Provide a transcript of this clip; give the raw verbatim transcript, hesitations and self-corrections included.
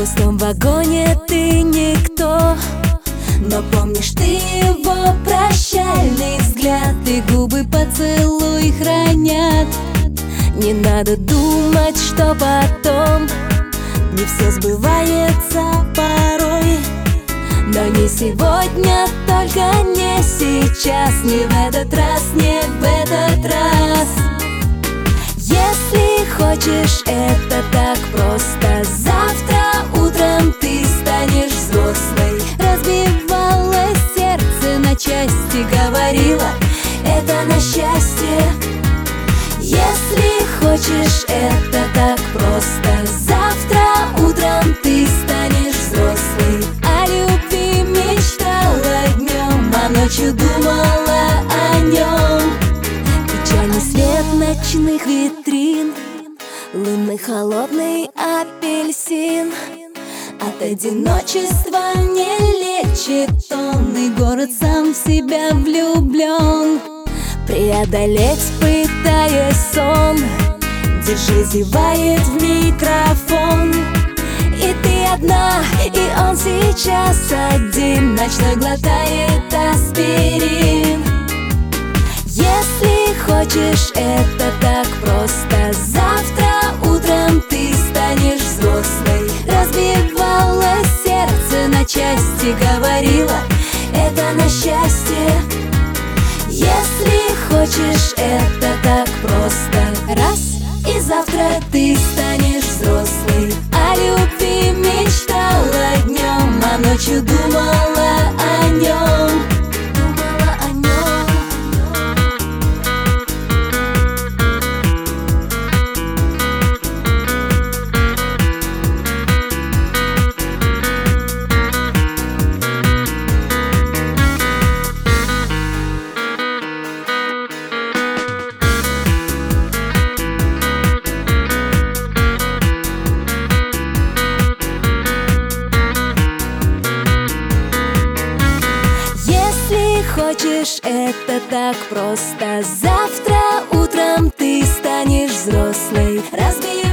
пустом вагоне ты никто, но помнишь ты его прощальный взгляд, и губы поцелуй хранят. Не надо думать, что потом не все сбывается порой, но не сегодня, только не сейчас, не в этот раз, не в этот раз. Если хочешь, это так просто. Завтра утром ты станешь взрослой. Разбивалось сердце на части, говорила, это на счастье. Если хочешь, это так просто. Завтра утром ты станешь взрослой. О любви мечтала днем, а ночью думала о нем. Печальный свет ночных витрин, лунный холодный апельсин. От одиночества не лечит он, и город сам в себя влюблен. Преодолеть, пытаясь сон, держи, зевает в микрофон. И ты одна, и он сейчас один, ночной глотает аспирин. Если хочешь, это так просто. Завтра утром ты станешь взрослой. Разбивалось сердце на части, говорила, это на счастье. Если хочешь, это так просто. Раз, и завтра ты станешь взрослой. О любви мечтала днем, а ночью думала о нем. Думала о нем. Хочешь, это так просто. Завтра утром ты станешь взрослой. Разбей